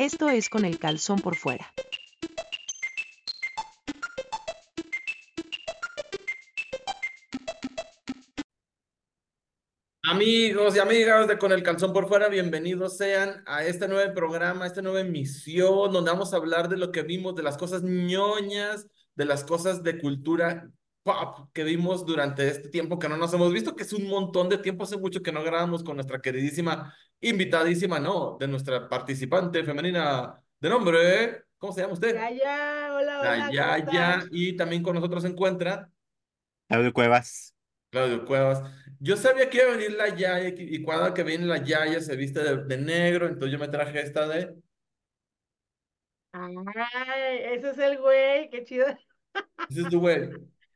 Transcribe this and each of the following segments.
Esto es Con el calzón por fuera. Amigos y amigas de Con el Calzón por Fuera, bienvenidos sean a este nuevo programa, a esta nueva emisión, donde vamos a hablar de lo que vimos, de las cosas ñoñas, de las cosas de cultura pop que vimos durante este tiempo que no nos hemos visto, que es un montón de tiempo, hace mucho que no grabamos con nuestra queridísima, invitadísima, no, de nuestra participante femenina de nombre, ¿cómo se llama Ya, usted? ya, hola, La hola, ¿cómo Yaya, estás? y también con nosotros se encuentra Claudio Cuevas. Claudio Cuevas. Yo sabía que iba a venir la Yaya y cuando que viene la Yaya se viste de negro, entonces yo me traje esta de... Ay, ese es el güey, qué chido. This is the way.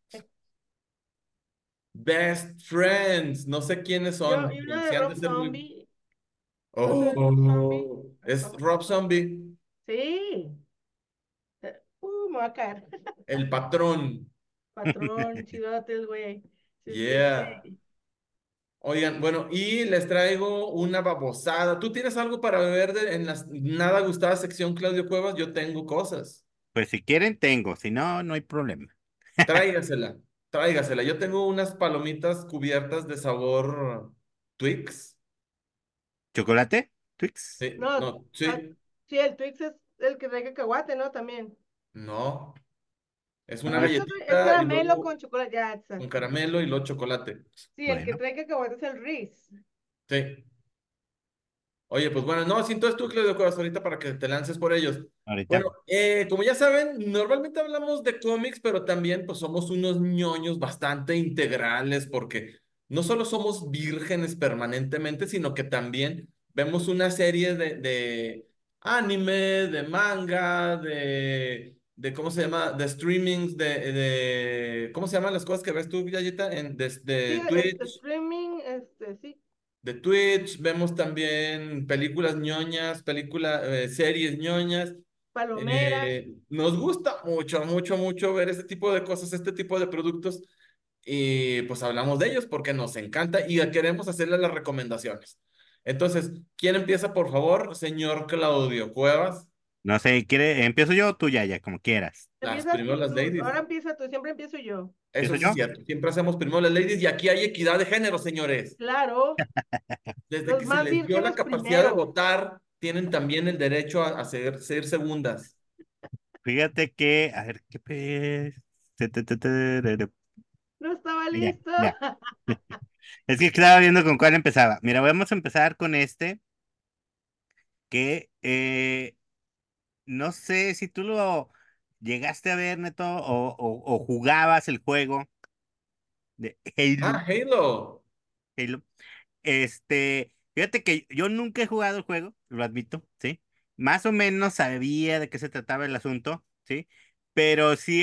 Best Friends. No sé quiénes Yo, son, y pero una de sí han de Rob ser muy... Zombie. ¿No sabes de Rob Zombie? Oh, es Rob Zombie, Sí. Me voy a caer. el patrón. Patrón, chidote el güey. Sí, es el Yeah. güey. Oigan, bueno, y les traigo una babosada. ¿Tú tienes algo para beber en la nada gustada sección, Claudio Cuevas? Yo tengo cosas. Pues si quieren, tengo. Si no, no hay problema. Tráigasela, tráigasela. Yo tengo unas palomitas cubiertas de sabor Twix. ¿Chocolate? ¿Twix? Sí, No, no, sí, sí, el Twix es el que trae cacahuate, ¿no? También. no. Es una No, ¿Cuál? es galletita y caramelo luego con chocolate, ya, con exacto. caramelo y luego chocolate. Sí, el que Bueno, trae cacahuate es el Reese. Sí. Oye, pues bueno, no, si entonces tú, Claudio Cuevas, ahorita para que te lances por ellos. ahorita. Bueno, como ya saben, normalmente hablamos de cómics, pero también pues somos unos ñoños bastante integrales porque no solo somos vírgenes permanentemente, sino que también vemos una serie de anime, de manga, ¿cómo se llama? De streamings, ¿cómo se llaman las cosas que ves tú, Yayita? Sí, De Twitch. streaming, sí, De Twitch, vemos también películas ñoñas, series ñoñas. palomeras. Nos gusta mucho, mucho, mucho ver este tipo de cosas, este tipo de productos y pues hablamos de ellos porque nos encanta y queremos hacerles las recomendaciones. Entonces, ¿quién empieza, por favor? Señor Claudio Cuevas, No sé, ¿empiezo yo o tú, ya, como quieras? las Empiezas primero tú, las ladies. ahora empieza tú, siempre empiezo yo. Eso ¿Empiezo sí es yo? cierto, siempre hacemos primero las ladies y aquí hay equidad de género, señores. Claro, Desde los que se más les dio la vírgenes capacidad de primero. votar, tienen también el derecho a ser segundas. Fíjate que, a ver, No estaba Ya, listo. ya. Es que estaba viendo con cuál empezaba. Mira, vamos a empezar con este, que no sé si tú lo llegaste a ver, Neto, o jugabas el juego de Ah, Halo. Halo. Halo. Fíjate que yo nunca he jugado el juego, lo admito, ¿sí? Más o menos sabía de qué se trataba el asunto, ¿sí? Pero sí,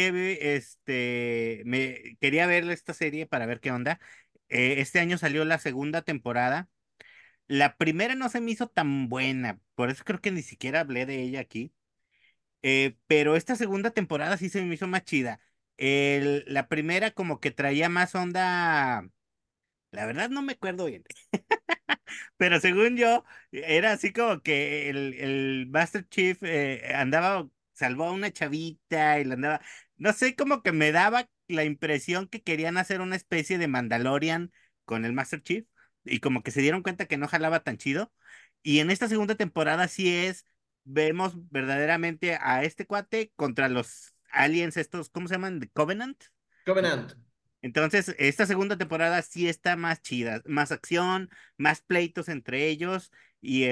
me quería ver esta serie para ver qué onda. Este año salió la segunda temporada. La primera no se me hizo tan buena, por eso creo que ni siquiera hablé de ella aquí. Pero esta segunda temporada sí se me hizo más chida. La primera como que traía más onda, la verdad no me acuerdo bien. Pero según yo, era así como que el Master Chief andaba, salvó a una chavita y la andaba, no sé, como que me daba la impresión que querían hacer una especie de Mandalorian con el Master Chief y como que se dieron cuenta que no jalaba tan chido. Y en esta segunda temporada sí vemos verdaderamente a este cuate contra los aliens estos, ¿cómo se llaman? ¿The Covenant? Covenant. Entonces, esta segunda temporada sí está más chida, más acción, más pleitos entre ellos y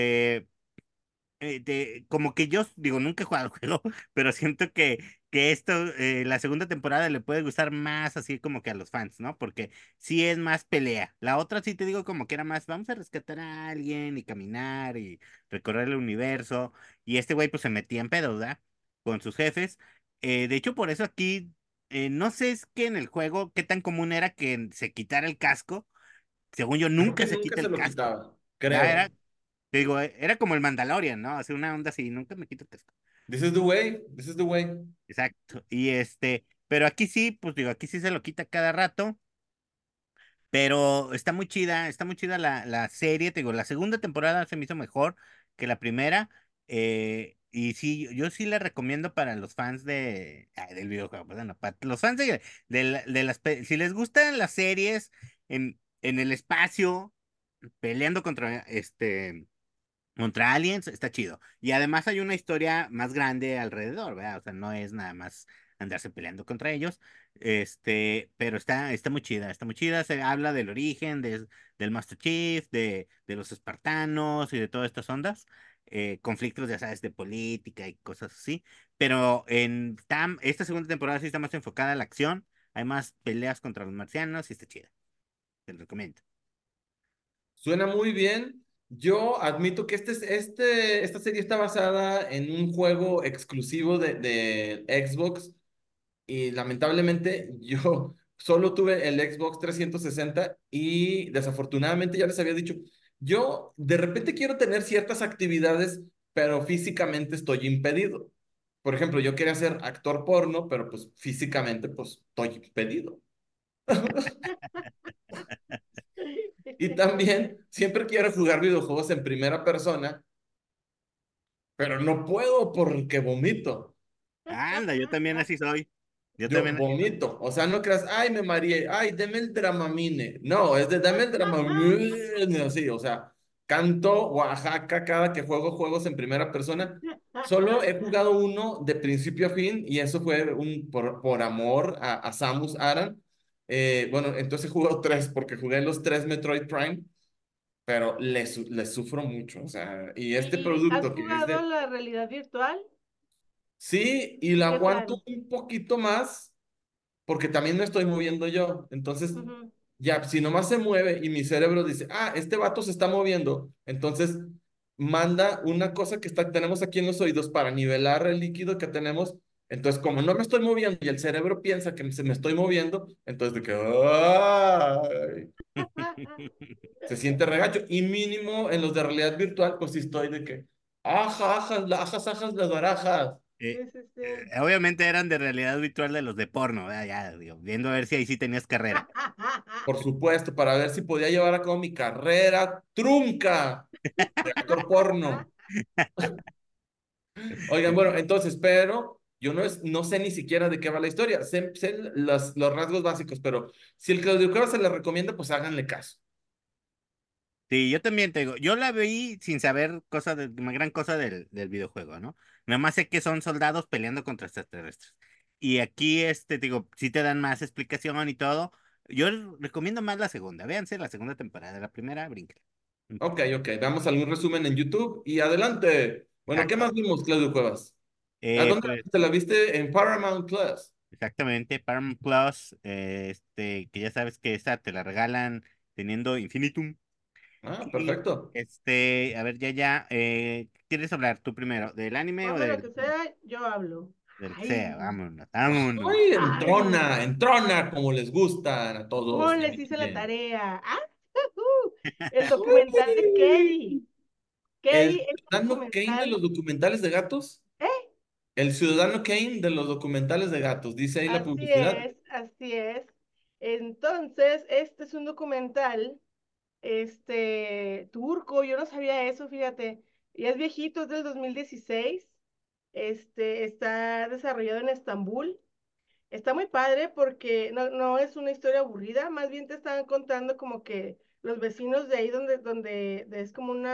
como que yo digo, nunca he jugado al juego, pero siento que esto, la segunda temporada le puede gustar más así como que a los fans, ¿no? Porque sí es más pelea. La otra sí te digo como que era más, vamos a rescatar a alguien y caminar y recorrer el universo. Y este güey pues se metía en pedo, ¿verdad? Con sus jefes. De hecho, por eso aquí, no sé es que en el juego qué tan común era que se quitara el casco. Según yo, Creo nunca que se nunca quita se el lo casco. quitaba. Ya Creo. era te digo, era como el Mandalorian, ¿no? Hace una onda así, nunca me quito el casco. This is the way. This is the way. Exacto. Y pero aquí sí, pues digo, aquí sí se lo quita cada rato, pero está muy chida la serie, te digo, la segunda temporada se me hizo mejor que la primera. Y sí, yo sí le recomiendo para los fans del videojuego, pues, bueno, para los fans si les gustan las series en el espacio, peleando contra aliens, está chido. Y además hay una historia más grande alrededor, ¿verdad? O sea, no es nada más andarse peleando contra ellos. Pero está muy chida, está muy chida. Se habla del origen del Master Chief, de los espartanos y de todas estas ondas. Conflictos, ya sabes, de política y cosas así. Pero esta segunda temporada sí está más enfocada a la acción. Hay más peleas contra los marcianos y está chida. Te lo recomiendo. Suena muy bien. Yo admito que esta serie está basada en un juego exclusivo de Xbox y lamentablemente yo solo tuve el Xbox 360 y desafortunadamente ya les había dicho, yo de repente quiero tener ciertas actividades, pero físicamente estoy impedido. Por ejemplo, yo quería ser actor porno, pero pues físicamente pues estoy impedido. Y también siempre quiero jugar videojuegos en primera persona, pero no puedo porque vomito. Anda, yo también así soy. Yo Yo también así soy. vomito. O sea, no creas, ay, me mareé, ay, deme el Dramamine. No, es de dame el Dramamine. Así, o sea, canto Oaxaca cada que juego juegos en primera persona. Solo he jugado uno de principio a fin y eso fue por amor a Samus Aran. Bueno, entonces he jugado tres porque jugué los tres Metroid Prime, pero le sufro mucho. O sea, y este ¿Y has producto que es jugado de... la realidad virtual? Sí, y ¿Y la qué aguanto tal? un poquito más porque también me estoy moviendo yo. Entonces, Ujú. ya, si nomás se mueve y mi cerebro dice, ah, este vato se está moviendo, entonces manda una cosa tenemos aquí en los oídos para nivelar el líquido que tenemos. Entonces, como no me estoy moviendo y el cerebro piensa que me estoy moviendo, entonces de que, ¡ay! Se siente regacho. Y mínimo en los de realidad virtual, pues sí estoy de que, aja, ajas, ajas, las barajas. Sí, sí, sí. Obviamente eran de realidad virtual de los de porno, ¿verdad? Ya, digo, viendo a ver si ahí sí tenías carrera. Por supuesto, para ver si podía llevar a cabo mi carrera trunca de actor porno. Oigan, bueno, entonces, pero yo no sé ni siquiera de qué va la historia. Sé los rasgos básicos, pero si el Claudio Cueva se le recomienda, pues háganle caso. Sí, yo también te digo, yo la vi sin saber una gran cosa del videojuego, ¿no? Nada más sé que son soldados peleando contra extraterrestres. Y aquí, digo, sí te dan más explicación y todo. Yo recomiendo más la segunda. Véanse la segunda temporada. La primera, brinquen. Un Ok, poquito. ok, veamos algún resumen en YouTube y adelante. Bueno, ¿qué Exacto. más vimos, Claudio Cuevas? ¿A dónde Pues te la viste? En Paramount Plus. exactamente, Paramount Plus, que ya sabes que esa te la regalan teniendo Infinitum. Ah, Y perfecto. a ver, ¿quieres hablar tú primero? ¿Del anime o Ponme lo que sea, yo hablo. del que sea? Ay, Vámonos, vámonos. Ay, ay, entrona, como les gustan a ¿cómo todos y a les mí hice la también. tarea? ¡Ah! El documental de Kelly. El Kelly es un ciudadano Kane de documental. los documentales de gatos. ¿Eh? El ciudadano Kane de los documentales de gatos, dice ahí la Así publicidad. es, así es. Entonces, este es un documental, turco, yo no sabía eso, fíjate. Y es viejito, es del 2016. Está desarrollado en Estambul. Está muy padre porque no es una historia aburrida, más bien te están contando como que los vecinos de ahí donde es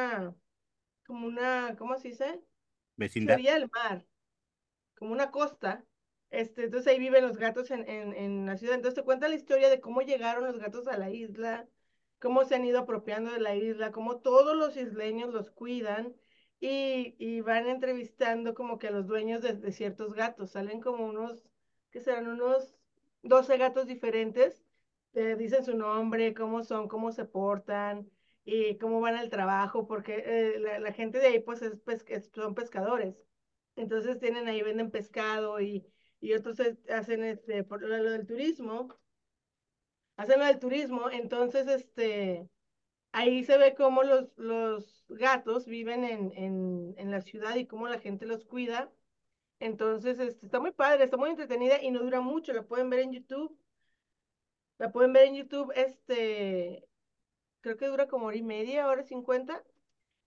¿cómo se dice? Sí, Vecindad. orilla del mar, como una costa. Entonces ahí viven los gatos en la ciudad. Entonces te cuenta la historia de cómo llegaron los gatos a la isla, cómo se han ido apropiando de la isla, cómo todos los isleños los cuidan y van entrevistando como que a los dueños de ciertos gatos. Salen como que serán unos 12 gatos diferentes. Te dicen su nombre, cómo son, cómo se portan y cómo van al trabajo, porque la gente de ahí pues son pescadores. Entonces tienen ahí, venden pescado y otros hacen por lo del turismo, hacen lo del turismo, entonces ahí se ve cómo los gatos viven en la ciudad y cómo la gente los cuida. Entonces, está muy padre, está muy entretenida y no dura mucho, la pueden ver en YouTube. La pueden ver en YouTube, creo que dura como hora y media, hora 50.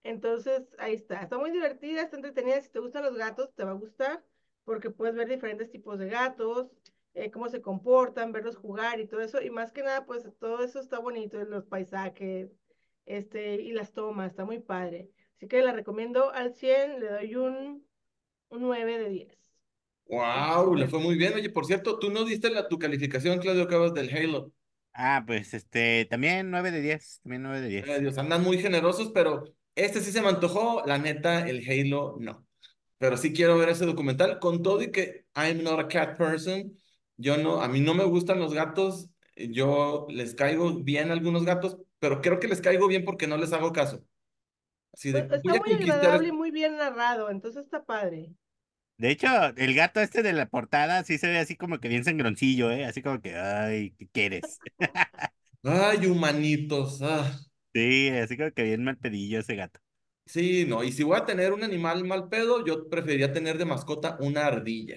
Entonces, ahí está. Está muy divertida, está entretenida. Si te gustan los gatos, te va a gustar, porque puedes ver diferentes tipos de gatos, cómo se comportan, verlos jugar y todo eso. Y más que nada, pues todo eso está bonito, los paisajes, y las tomas, está muy padre. Así que la recomiendo al 100, le doy un 9 de 10. Wow, le Excelente. fue muy bien. Oye, por cierto, tú no diste tu calificación, Claudio Cabas, del Halo. Ah, pues también 9 de 10, también 9 de 10. Dios, andan muy generosos, pero este sí se me antojó. La neta, el Halo, no. Pero sí quiero ver ese documental, con todo y que I'm not a cat person. Yo no, a mí no me gustan los gatos. Yo les caigo bien a algunos gatos, pero creo que les caigo bien porque no les hago caso. Así de, Pues voy está a muy conquistar. agradable y muy bien narrado, entonces está padre. De hecho, el gato de la portada sí se ve así como que bien sangroncillo, ¿eh? Así como que, ay, ¿qué quieres? Ay, humanitos. Sí, así como que bien mal pedillo ese gato. Sí, no. Y si voy a tener un animal mal pedo, yo preferiría tener de mascota una ardilla.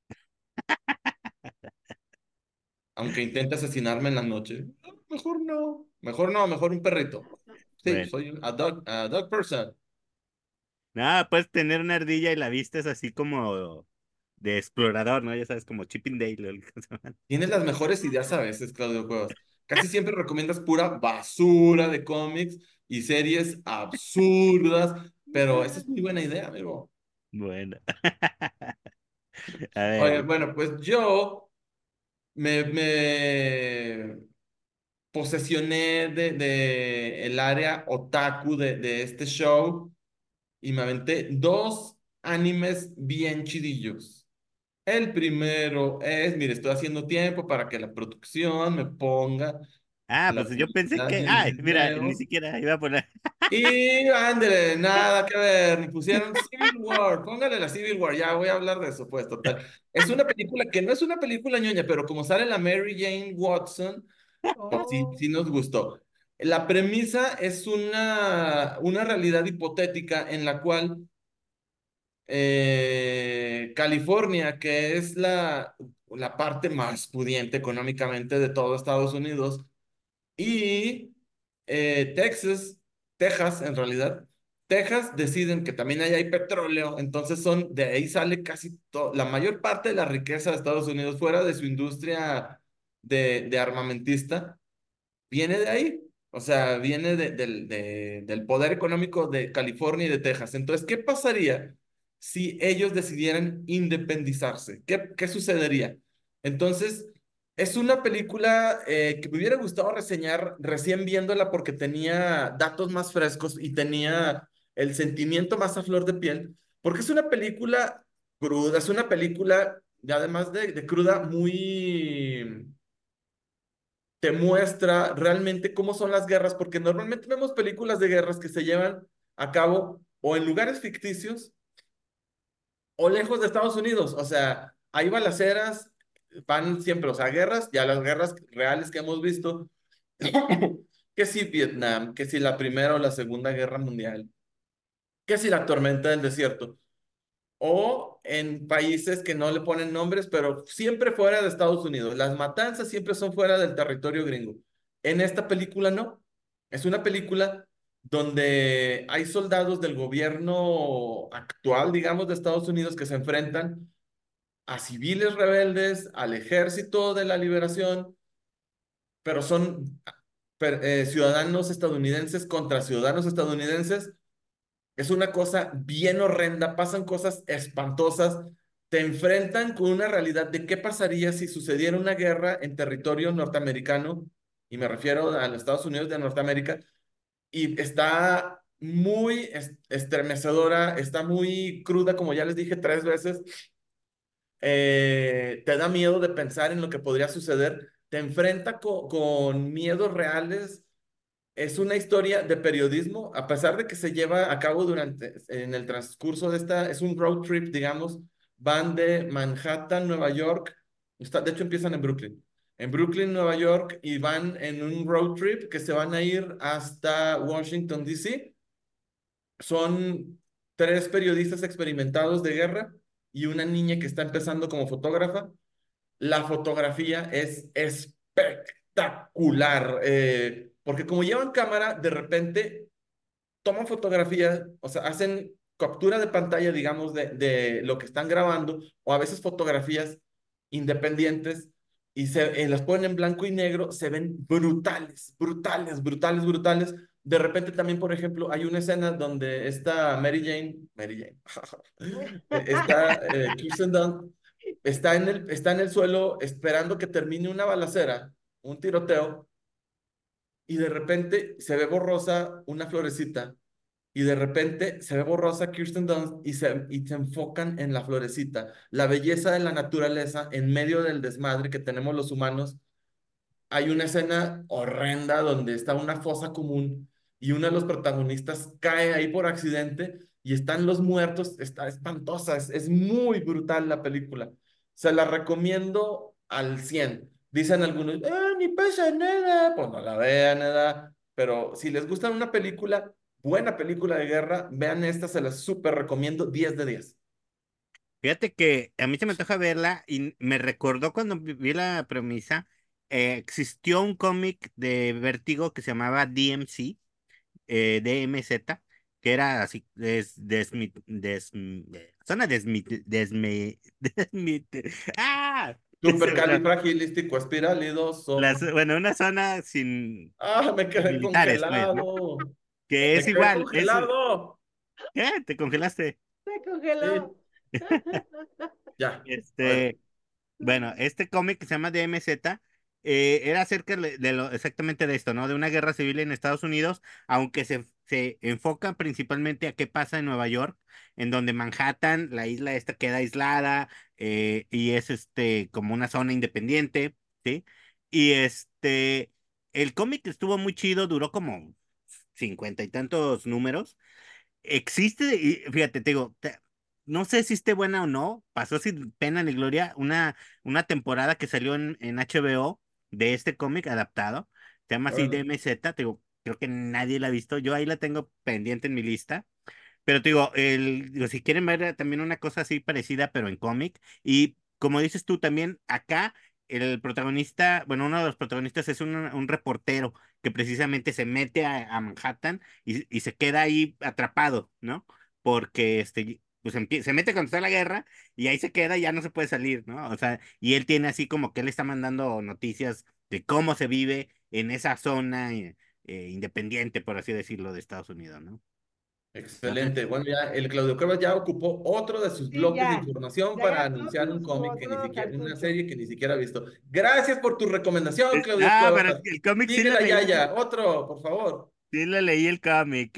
Aunque intente asesinarme en la noche. No, mejor no. Mejor no, mejor un perrito. Sí, Bueno, soy a dog person. nada, puedes tener una ardilla y la vista es así como de explorador, ¿no? Ya sabes, como Chip 'n Dale. Tienes las mejores ideas a veces, Claudio Cuevas. Casi siempre recomiendas pura basura de cómics y series absurdas, pero esa es muy buena idea, amigo. Bueno, a Oye, ver. bueno, pues yo me posesioné de el área otaku de este show y me aventé dos animes bien chidillos. El primero es, mire, estoy haciendo tiempo para que la producción me ponga Ah, la pues yo pensé publicidad que, del ay, mira, ni video. siquiera iba a poner. Y ándale, nada que ver, me pusieron Civil War, póngale la Civil War, ya voy a hablar de eso, pues total. Es una película que no es una película ñoña, pero como sale la Mary Jane Watson, pues sí, Oh, sí nos gustó. La premisa es una realidad hipotética en la cual California, que es la parte más pudiente económicamente de todo Estados Unidos, y Texas en realidad, Texas deciden que también ahí hay petróleo, entonces de ahí sale casi la mayor parte de la riqueza de Estados Unidos fuera de su industria de armamentista viene de ahí. O sea, viene del poder económico de California y de Texas. Entonces, ¿qué pasaría si ellos decidieran independizarse? ¿Qué sucedería? Entonces, es una película que me hubiera gustado reseñar recién viéndola porque tenía datos más frescos y tenía el sentimiento más a flor de piel, porque es una película cruda, es una película, y además de cruda, muy te muestra realmente cómo son las guerras, porque normalmente vemos películas de guerras que se llevan a cabo o en lugares ficticios o lejos de Estados Unidos. O sea, hay balaceras, van siempre, o sea, guerras, ya las guerras reales que hemos visto, que si Vietnam, que si la Primera o la Segunda Guerra Mundial, que si la tormenta del desierto o en países que no le ponen nombres, pero siempre fuera de Estados Unidos. Las matanzas siempre son fuera del territorio gringo. En esta película no. Es una película donde hay soldados del gobierno actual, digamos, de Estados Unidos que se enfrentan a civiles rebeldes, al ejército de la liberación, pero son ciudadanos estadounidenses contra ciudadanos estadounidenses. Es una cosa bien horrenda, pasan cosas espantosas, te enfrentan con una realidad de qué pasaría si sucediera una guerra en territorio norteamericano, y me refiero a los Estados Unidos de Norteamérica, y está muy estremecedora, está muy cruda, como ya les dije 3 veces, te da miedo de pensar en lo que podría suceder, te enfrenta con miedos reales. Es una historia de periodismo, a pesar de que se lleva a cabo en el transcurso es un road trip, digamos, van de Manhattan, Nueva York, de hecho empiezan en Brooklyn, Nueva York, y van en un road trip que se van a ir hasta Washington, D.C. Son tres periodistas experimentados de guerra y una niña que está empezando como fotógrafa. La fotografía es espectacular, porque como llevan cámara, de repente toman fotografías, o sea, hacen captura de pantalla, digamos, de lo que están grabando, o a veces fotografías independientes, y las ponen en blanco y negro, se ven brutales, brutales, brutales, brutales. De repente también, por ejemplo, hay una escena donde está Mary Jane, está Kirsten Dunst, está en el suelo esperando que termine una balacera, un tiroteo, y de repente se ve borrosa una florecita y de repente se ve borrosa Kirsten Dunst y se enfocan en la florecita, la belleza de la naturaleza en medio del desmadre que tenemos los humanos. Hay una escena horrenda donde está una fosa común y uno de los protagonistas cae ahí por accidente y están los muertos. Está espantosa, es muy brutal la película. Se la recomiendo al 100. Dicen algunos, ni pasa nada, pues no la vean, nada. Pero si les gusta una película, buena película de guerra, vean esta, se la súper recomiendo, 10 de 10. Fíjate que a mí se me antoja verla y me recordó cuando vi la premisa, existió un cómic de Vértigo que se llamaba DMC, DMZ, que era así, zona ¡ah! Supercalifragilísticoespiralidoso. Bueno, una zona sin Me quedé militares, pues, ¿no? congelado. Que Me es quedé igual, congelado. ¿qué? ¿Te congelaste? Se Sí, congeló. ya. A ver. Este, Bueno, este cómic que se llama DMZ era acerca exactamente de esto, ¿no? De una guerra civil en Estados Unidos, aunque se enfoca principalmente a qué pasa en Nueva York, en donde Manhattan, la isla esta queda aislada, y es como una zona independiente, ¿sí? Y el cómic estuvo muy chido, duró como 50 y tantos números. Existe, y fíjate, te digo, no sé si esté buena o no, pasó sin pena ni gloria una temporada que salió en HBO de este cómic adaptado, se llama así Órale. DMZ, te digo, creo que nadie la ha visto, yo ahí la tengo pendiente en mi lista, pero te digo, digo, si quieren ver también una cosa así parecida, pero en cómic, y como dices tú también, acá el protagonista, bueno, uno de los protagonistas es un reportero que precisamente se mete a Manhattan y se queda ahí atrapado, ¿no? Porque pues se mete cuando está la guerra y ahí se queda y ya no se puede salir, ¿no? O sea, y él tiene así como que él está mandando noticias de cómo se vive en esa zona independiente, por así decirlo, de Estados Unidos, ¿no? Entonces, Excelente. Bueno, ya el Claudio Cuevas ya ocupó otro de sus Sí, bloques de ya. información Ya para gastó anunciar un su cómic que ni otro siquiera, una cartucho. serie que ni siquiera ha visto. Gracias por tu recomendación, Claudio Pero Cuevas. el cómic sí Sigue lo la leí, Yaya. Otro, por favor. sí lo leí el cómic.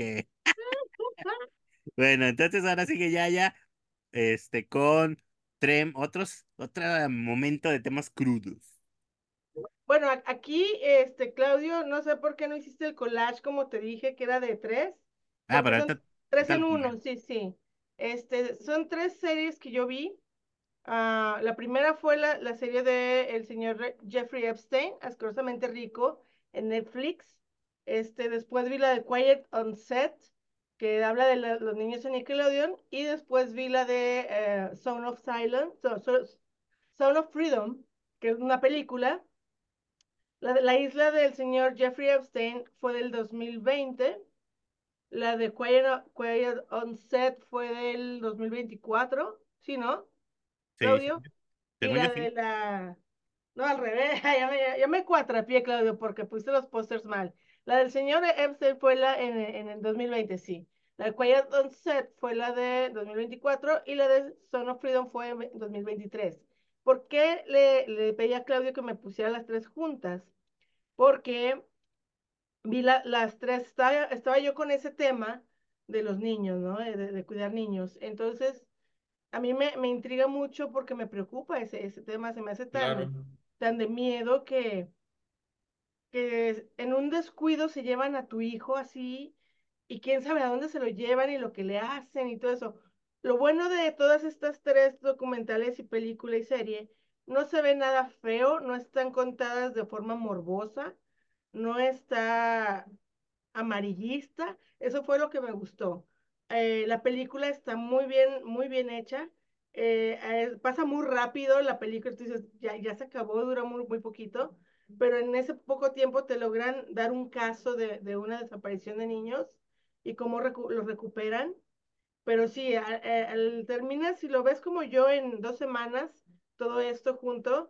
Bueno, entonces ahora sigue ya, con otro momento de temas crudos. Bueno, aquí, Claudio, no sé por qué no hiciste el collage como te dije, que era de tres, Pero porque son ahorita, tres ahorita en lo uno, pongo. sí, sí. Son tres series que yo vi. La primera fue la serie de el señor Jeffrey Epstein, asquerosamente rico, en Netflix. Después vi la de Quiet on Set, que habla de los niños en Nickelodeon, y después vi la de Sound of Silence, Sound of Freedom, que es una película. La isla del señor Jeffrey Epstein fue del 2020. La de Quiet on Set fue del 2024. ¿Sí, no, Sí, Claudio? Y según yo la sí. de la... No, al revés. Ya me cuatrapié, Claudio, porque puse los pósters mal. La del señor Epstein fue en el 2020, sí. La de Quiet on Set fue la de 2024 y la de Son of Freedom fue en 2023. ¿Por qué le pedí a Claudio que me pusiera las tres juntas? Porque vi las tres, estaba yo con ese tema de los niños, ¿no? De cuidar niños. Entonces, a mí me intriga mucho porque me preocupa ese tema, se me hace tan, Claro. tan de miedo que en un descuido se llevan a tu hijo así y quién sabe a dónde se lo llevan y lo que le hacen y todo eso. Lo bueno de todas estas tres documentales y película y serie, no se ve nada feo, no están contadas de forma morbosa, no está amarillista, eso fue lo que me gustó. La película está muy bien hecha, pasa muy rápido la película, tú dices, ya se acabó, dura muy poquito, pero en ese poco tiempo te logran dar un caso de una desaparición de niños y cómo los recuperan. Pero sí, terminas, si lo ves como yo en 2 semanas, todo esto junto,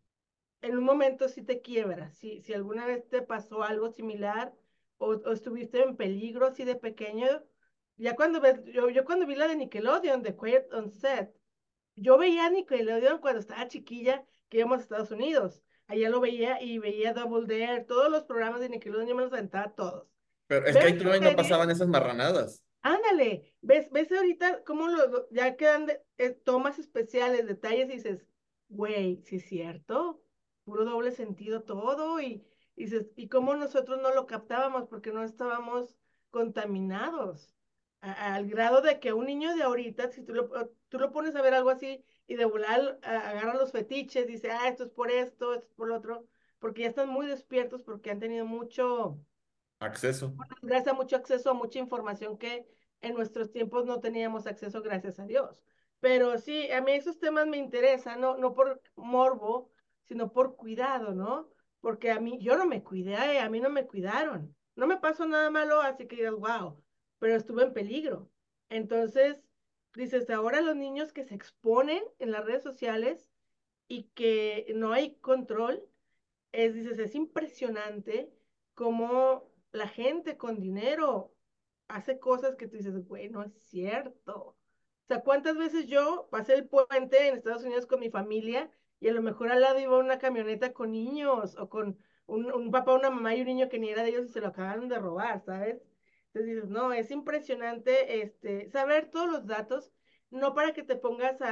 en un momento sí te quiebras. Si alguna vez te pasó algo similar o estuviste en peligro así de pequeño, ya cuando ves, yo cuando vi la de Nickelodeon, de Quiet on Set, yo veía a Nickelodeon cuando estaba chiquilla, que íbamos a Estados Unidos. Allá lo veía y veía Double Dare, todos los programas de Nickelodeon, yo me los aventaba todos. Pero es que Veo ahí esta todavía no serie. pasaban esas marranadas. Ándale, ves ahorita cómo ya quedan tomas especiales, detalles y dices, güey, sí es cierto, puro doble sentido todo y dices, ¿y cómo nosotros no lo captábamos porque no estábamos contaminados? Al grado de que un niño de ahorita, si tú lo pones a ver algo así y de volar agarra los fetiches, dice, esto es por esto es por lo otro, porque ya están muy despiertos porque han tenido mucho Acceso. gracias a mucho acceso a mucha información que en nuestros tiempos no teníamos acceso, gracias a Dios. Pero sí, a mí esos temas me interesan, no por morbo, sino por cuidado, ¿no? Porque a mí, yo no me cuidé, a mí no me cuidaron. No me pasó nada malo, así que digas, wow, pero estuve en peligro. Entonces, dices, ahora los niños que se exponen en las redes sociales y que no hay control, dices, es impresionante cómo la gente con dinero hace cosas que tú dices, güey, no es cierto. O sea, ¿cuántas veces yo pasé el puente en Estados Unidos con mi familia y a lo mejor al lado iba una camioneta con niños o con un papá, una mamá y un niño que ni era de ellos y se lo acabaron de robar, ¿sabes? Entonces dices, no, es impresionante saber todos los datos, no para que te pongas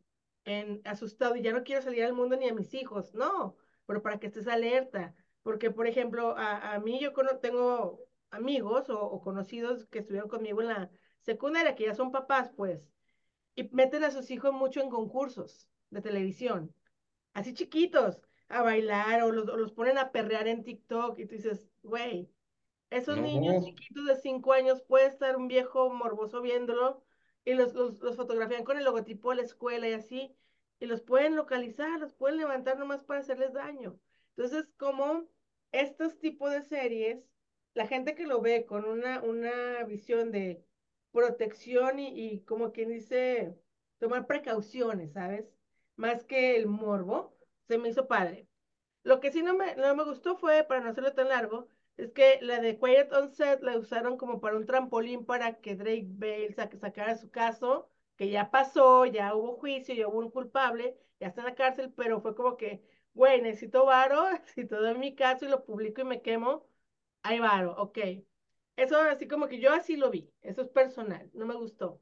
en asustado y ya no quiero salir al mundo ni a mis hijos, no, pero para que estés alerta. Porque, por ejemplo, a mí yo tengo amigos o conocidos que estuvieron conmigo en la secundaria, que ya son papás, pues, y meten a sus hijos mucho en concursos de televisión, así chiquitos, a bailar o los ponen a perrear en TikTok y tú dices, güey, esos niños No, chiquitos de 5 años, puede estar un viejo morboso viéndolo y los fotografían con el logotipo de la escuela y así, y los pueden localizar, los pueden levantar nomás para hacerles daño. Entonces, como estos tipos de series, la gente que lo ve con una visión de protección y como quien dice, tomar precauciones, ¿sabes? Más que el morbo, se me hizo padre. Lo que sí no me gustó fue, para no hacerlo tan largo, es que la de Quiet on Set la usaron como para un trampolín para que Drake Bale sacara su caso, que ya pasó, ya hubo juicio, ya hubo un culpable, ya está en la cárcel, pero fue como que, güey, necesito varo, si todo en mi caso y lo publico y me quemo, hay varo, ok. Eso así como que yo así lo vi, eso es personal, no me gustó.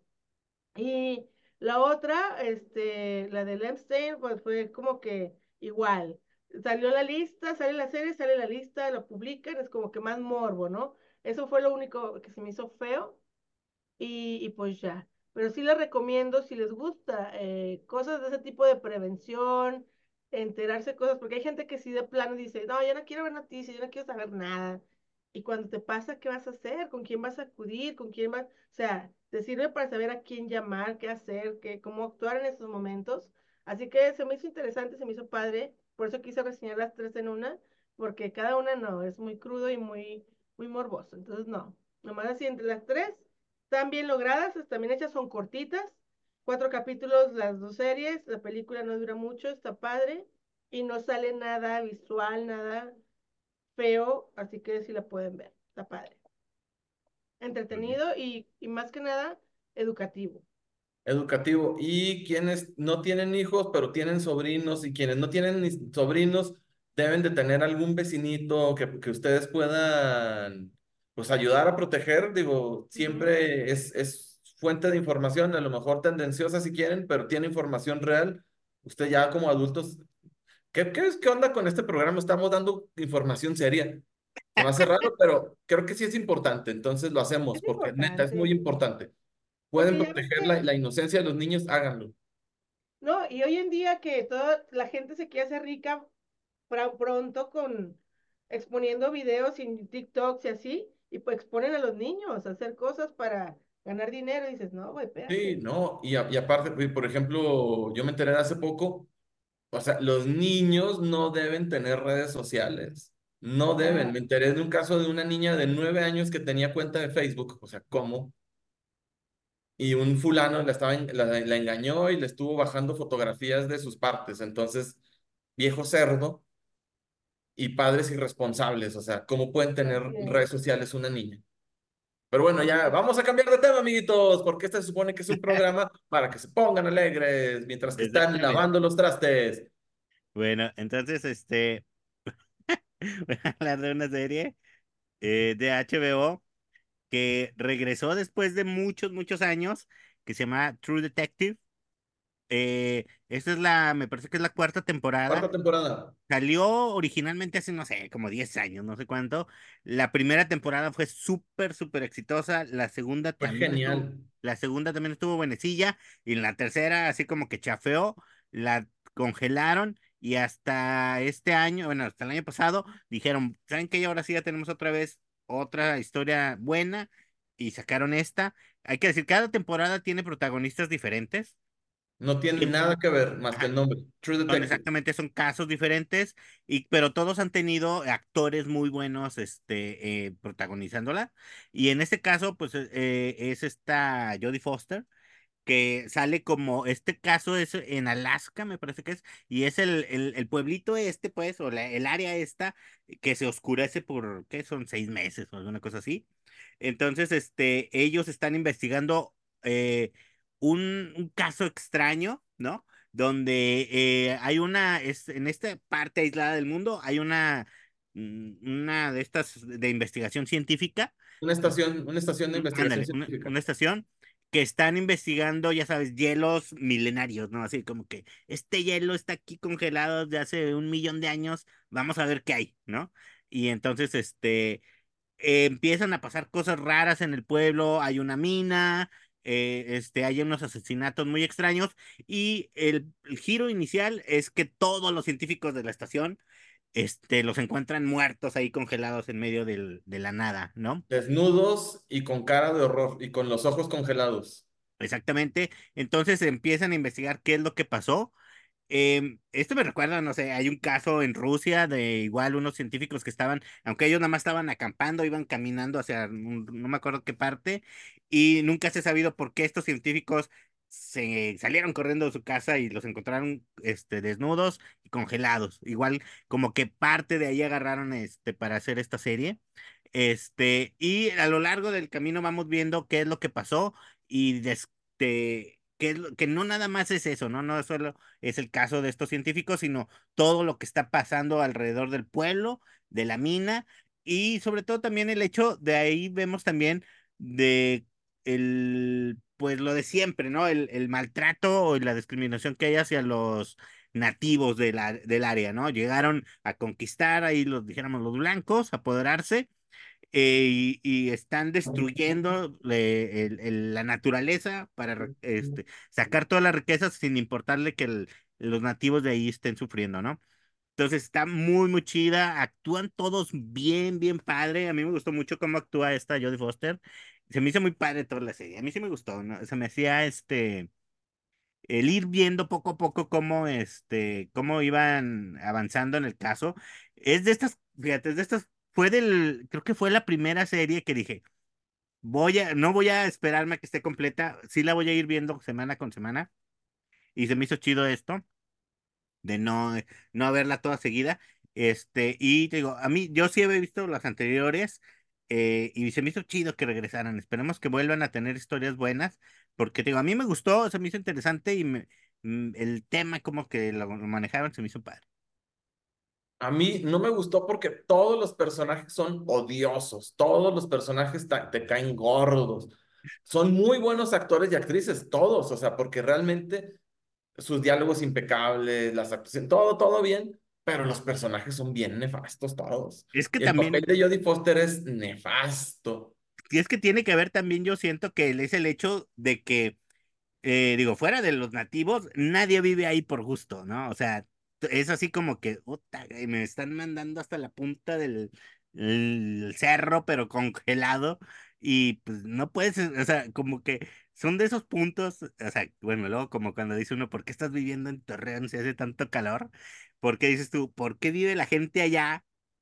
Y la otra, la de Epstein, pues fue como que igual. Salió la lista, sale la serie, sale la lista, lo publican, es como que más morbo, ¿no? Eso fue lo único que se me hizo feo y pues ya. Pero sí les recomiendo, si les gusta, cosas de ese tipo de prevención, enterarse cosas, porque hay gente que sí de plano dice, no, yo no quiero ver noticias, yo no quiero saber nada. Y cuando te pasa, ¿qué vas a hacer? ¿Con quién vas a acudir? ¿Con quién vas? O sea, te sirve para saber a quién llamar, qué hacer, cómo actuar en esos momentos. Así que se me hizo interesante, se me hizo padre. Por eso quise reseñar las tres en una, porque cada una no, es muy crudo y muy morboso. Entonces, no. Nomás así entre las tres están bien logradas, están bien hechas, son cortitas, 4 capítulos las dos series, la película no dura mucho, está padre y no sale nada visual, nada feo, así que sí la pueden ver, está padre. muy bien. Entretenido y más que nada educativo. Educativo. Y quienes no tienen hijos, pero tienen sobrinos, y quienes no tienen ni sobrinos, deben de tener algún vecinito que ustedes puedan, pues, ayudar a proteger. Digo, Ujú. siempre es fuente de información, a lo mejor tendenciosa si quieren, pero tiene información real. Usted ya como adultos, ¿qué onda con este programa? Estamos dando información seria. Se me hace raro, pero creo que sí es importante, entonces lo hacemos, Es porque neta es muy importante, importante. Pueden porque ya ves proteger que, la inocencia de los niños, háganlo. no, y hoy en día que toda la gente se quiere hacer rica pronto con exponiendo videos en TikToks y así, y pues exponen a los niños a hacer cosas para ganar dinero, y dices, no, güey, Sí, espérate. no, y aparte, por ejemplo, yo me enteré de hace poco, o sea, los niños no deben tener redes sociales. No deben. Ajá. Me enteré de un caso de una niña de 9 años que tenía cuenta de Facebook. O sea, ¿cómo? Y un fulano la engañó y le estuvo bajando fotografías de sus partes. Entonces, viejo cerdo y padres irresponsables. O sea, ¿cómo pueden tener Así es. redes sociales una niña? Pero bueno, Así ya es. vamos a cambiar de tema, amiguitos, porque este se supone que es un programa para que se pongan alegres mientras que están Exactamente. lavando los trastes. Bueno, entonces, voy a hablar de una serie de HBO que regresó después de muchos, muchos años, que se llama True Detective. Esta es me parece que es la cuarta temporada. Cuarta temporada. Salió originalmente hace, no sé, como 10 años, no sé cuánto. La primera temporada fue súper, súper exitosa. Fue genial. La segunda también estuvo buenecilla. Y la tercera, así como que chafeó, la congelaron. Y hasta este año, bueno, hasta el año pasado, dijeron, ¿saben qué? Ahora sí ya tenemos otra vez otra historia buena. Y sacaron esta. Hay que decir, cada temporada tiene protagonistas diferentes. No tiene Tien- nada que ver más que Ajá, el nombre. True son Detective. exactamente, son casos diferentes, pero todos han tenido actores muy buenos, protagonizándola. Y en este caso, pues, es esta Jodie Foster, que sale como, este caso es en Alaska, me parece que es, y es el pueblito pues, o el área esta, que se oscurece por, ¿qué? Son 6 meses o alguna cosa así. Entonces, ellos están investigando eh, un caso extraño, ¿no? Donde en esta parte aislada del mundo, hay una de estas de investigación científica. Una estación de investigación Ándale, científica. una estación que están investigando, ya sabes, hielos milenarios, ¿no? Así como que este hielo está aquí congelado desde hace 1 millón de años, vamos a ver qué hay, ¿no? Y entonces, empiezan a pasar cosas raras en el pueblo, hay una mina, hay unos asesinatos muy extraños, y el giro inicial es que todos los científicos de la estación, los encuentran muertos ahí congelados en medio de la nada, ¿no? Desnudos y con cara de horror y con los ojos congelados. Exactamente. Entonces empiezan a investigar qué es lo que pasó. Esto me recuerda, no sé, hay un caso en Rusia de igual unos científicos que estaban, aunque ellos nada más estaban acampando, iban caminando hacia no me acuerdo qué parte, y nunca se ha sabido por qué estos científicos se salieron corriendo de su casa y los encontraron, desnudos y congelados. Igual como que parte de ahí agarraron, para hacer esta serie. Y a lo largo del camino vamos viendo qué es lo que pasó y que no nada más es eso, ¿no? No solo es el caso de estos científicos, sino todo lo que está pasando alrededor del pueblo, de la mina, y sobre todo también el hecho de ahí vemos también de pues lo de siempre, ¿no? El maltrato o la discriminación que hay hacia los nativos del área, ¿no? Llegaron a conquistar ahí los, dijéramos, los blancos, a apoderarse, y están destruyendo la naturaleza para sacar todas las riquezas sin importarle que los nativos de ahí estén sufriendo, ¿no? Entonces está muy, muy chida, actúan todos bien, bien padre. A mí me gustó mucho cómo actúa esta Jodie Foster. Se me hizo muy padre toda la serie. A mí sí me gustó, ¿no? Se me hacía el ir viendo poco a poco cómo iban avanzando en el caso. Es de estas, fíjate, es de estas, creo que fue la primera serie que dije, no voy a esperarme a que esté completa, sí la voy a ir viendo semana con semana, y se me hizo chido esto, de no verla toda seguida. Y te digo, a mí, yo sí había visto las anteriores, y se me hizo chido que regresaran. Esperemos que vuelvan a tener historias buenas, porque te digo, a mí me gustó, se me hizo interesante, y el tema como que lo manejaron se me hizo padre. A mí no me gustó porque todos los personajes son odiosos, todos los personajes te caen gordos. Son muy buenos actores y actrices, todos, o sea, porque realmente sus diálogos impecables, las actuaciones, todo bien, pero los personajes son bien nefastos todos. Es que Y el papel también, de Jodie Foster es nefasto. y es que tiene que ver también, yo siento que es el hecho de que, digo, fuera de los nativos, nadie vive ahí por gusto, ¿no? O sea, es así como que, "Uta, me están mandando hasta la punta del el cerro, pero congelado, y pues no puedes, o sea, como que son de esos puntos, o sea, bueno, luego como cuando dice uno, ¿por qué estás viviendo en Torreón si hace tanto calor? ¿Por qué dices tú, por qué vive la gente allá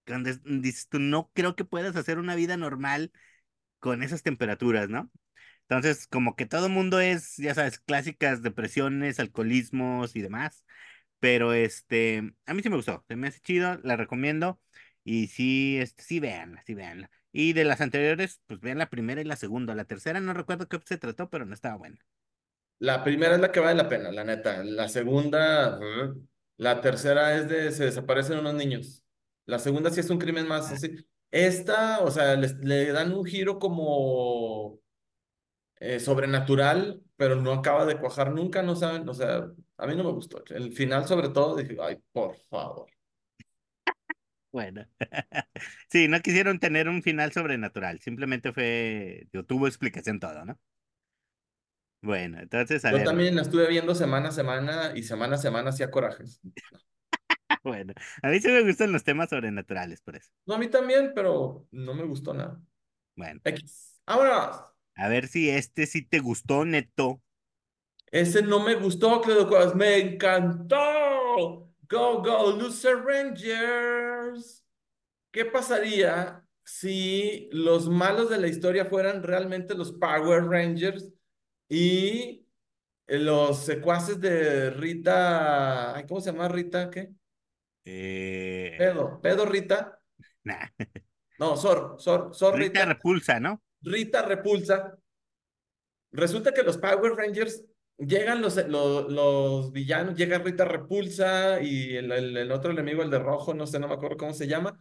cuando dices tú, no creo que puedas hacer una vida normal con esas temperaturas, ¿no? Entonces, como que todo mundo es, ya sabes, clásicas depresiones, alcoholismos y demás. Pero a mí sí me gustó, se me hace chido, la recomiendo. Y sí, sí véanla, sí véanla. Y de las anteriores, pues vean la primera y la segunda. La tercera no recuerdo qué se trató, pero no estaba buena. La primera es la que vale la pena, la neta. La segunda, la tercera es de se desaparecen unos niños. La segunda sí es un crimen más Ah, así. Esta, o sea, le dan un giro como sobrenatural, pero no acaba de cuajar nunca, no saben, o sea, a mí no me gustó. El final sobre todo dije, ay, por favor. bueno. Sí, no quisieron tener un final sobrenatural, simplemente tuvo explicación todo, ¿no? Bueno, entonces, a Yo ver, también la estuve viendo semana a semana y semana a semana hacía corajes. bueno, a mí sí me gustan los temas sobrenaturales, por eso. No, a mí también, pero no me gustó nada. Bueno, X. Vámonos. a ver si este sí te gustó, Neto. Ese no me gustó, Cleo Cuevas. Me encantó. Go, go, Loser Rangers. ¿Qué pasaría si los malos de la historia fueran realmente los Power Rangers y los secuaces de Rita? Ay, ¿cómo se llama Rita? ¿Qué? Eh, Pedo Rita. nah. No, Sor Rita Rita. Repulsa, ¿no? Rita Repulsa. Resulta que los Power Rangers llegan los villanos, llega Rita Repulsa y el otro enemigo, el de rojo, no sé, no me acuerdo cómo se llama,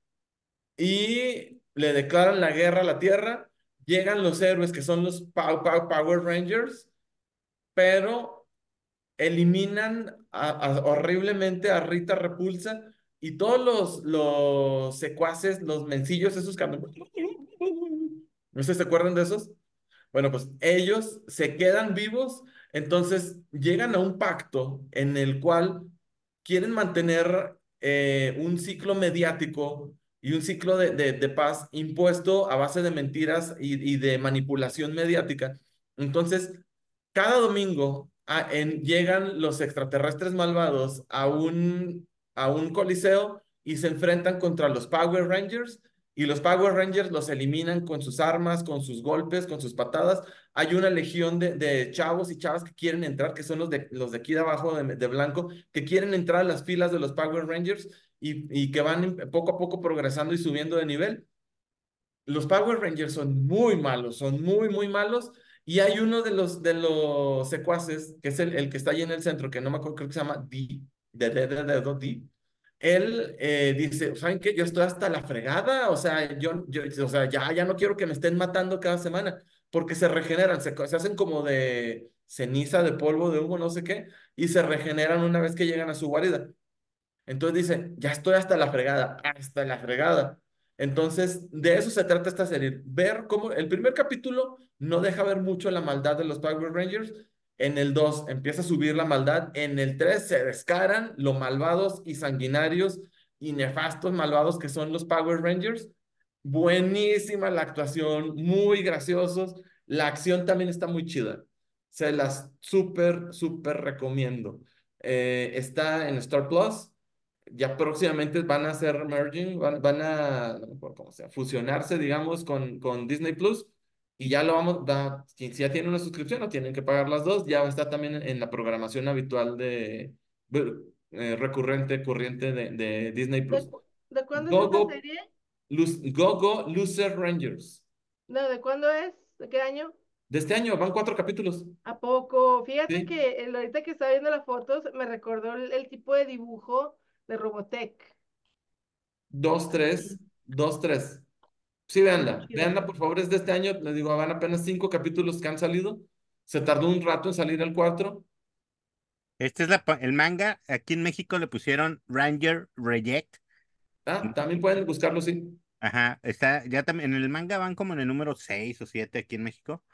y le declaran la guerra a la Tierra. Llegan los héroes que son los Power Rangers, pero eliminan horriblemente a Rita Repulsa y todos los secuaces, los mencillos, esos que... ¿No sé si se acuerdan de esos? Bueno, pues ellos se quedan vivos, entonces llegan a un pacto en el cual quieren mantener un ciclo mediático y un ciclo de paz impuesto a base de mentiras y de manipulación mediática. Entonces, cada domingo llegan los extraterrestres malvados a un coliseo y se enfrentan contra los Power Rangers y los Power Rangers los eliminan con sus armas, con sus golpes, con sus patadas. Hay una legión de chavos y chavas que quieren entrar, que son los de aquí de abajo de blanco, que quieren entrar a las filas de los Power Rangers y que van poco a poco progresando y subiendo de nivel. Los Power Rangers son muy malos, son muy, muy malos. Y hay uno de los secuaces, que es el que está ahí en el centro, que no me acuerdo, creo que se llama D, D. Él dice, ¿saben qué? Yo estoy hasta la fregada, o sea, o sea, ya no quiero que me estén matando cada semana, porque se regeneran, se hacen como de ceniza, de polvo, de humo, no sé qué, y se regeneran una vez que llegan a su guarida. Entonces dice, ya estoy hasta la fregada, hasta la fregada. Entonces, de eso se trata esta serie. Ver cómo el primer capítulo no deja ver mucho la maldad de los Power Rangers. En el 2 empieza a subir la maldad. En el 3 se descaran lo malvados y sanguinarios y nefastos malvados que son los Power Rangers. Buenísima la actuación, muy graciosos. La acción también está muy chida. Se las súper, súper recomiendo. Está en Star Plus. Ya próximamente van a hacer merging, van a, no me acuerdo cómo sea, fusionarse, digamos, con Disney Plus. Y ya lo vamos, si ya tienen una suscripción, no tienen que pagar las dos. Ya va a estar también en la programación habitual recurrente, corriente de Disney ¿De, Plus. de cuándo es Go, esta go, serie? go, Loser Rangers. No, ¿de cuándo es? ¿De qué año? De este año van 4 capítulos. ¿A poco? Fíjate Sí, que ahorita que estaba viendo las fotos me recordó el tipo de dibujo de Robotech. dos, Así, tres, dos, tres. Sí, muy véanla, chido. véanla por favor, es de este año, les digo, van apenas 5 capítulos que han salido, se tardó un rato en salir el cuatro. Este es el manga. Aquí en México le pusieron Ranger Reject. También pueden buscarlo, sí. Ajá, está, ya también, en el manga van como en el número 6 o 7 aquí en México.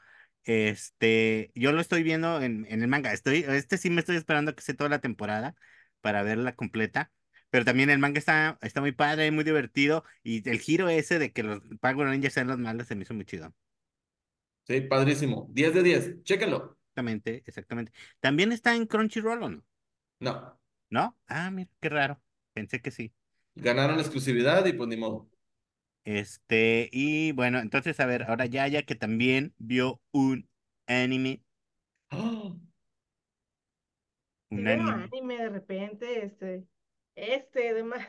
Yo lo estoy viendo en el manga. Sí me estoy esperando a que sea toda la temporada para verla completa. Pero también el manga está muy padre, muy divertido. Y el giro ese de que los Power Rangers sean los malos se me hizo muy chido. Sí, padrísimo, 10 de 10, chéquenlo. Exactamente, exactamente. También está en Crunchyroll, ¿o no? No, ¿No? Ah, mira, qué raro. Pensé que sí. Ganaron la exclusividad y pues ni modo. Y bueno, entonces, a ver, ahora ya que también vio anime, ¡Ah! un Sí veo anime. anime de repente, demás,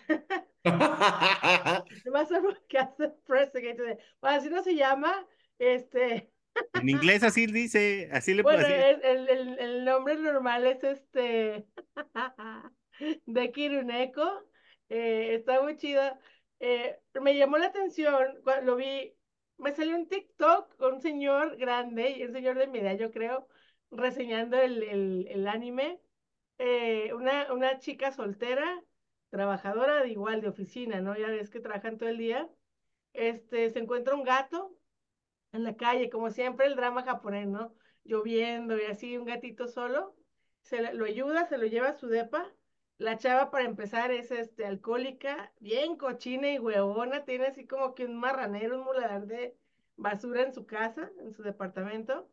demás que hace Press Against the- Bueno, así no se llama, este, En inglés así dice, así le puedo bueno, decir. el nombre normal es de Kiruneko, está muy chido. Me llamó la atención cuando lo vi, me salió un TikTok con un señor grande, y un señor de mi edad, yo creo, reseñando el anime. Una chica soltera, trabajadora de igual de oficina, ¿no? Ya ves que trabajan todo el día. Se encuentra un gato en la calle, como siempre el drama japonés, ¿no? Lloviendo y así, un gatito solo, lo ayuda, se lo lleva a su depa. La chava, para empezar, es alcohólica, bien cochina y huevona, tiene así como que un marranero, un muladar de basura en su casa, en su departamento,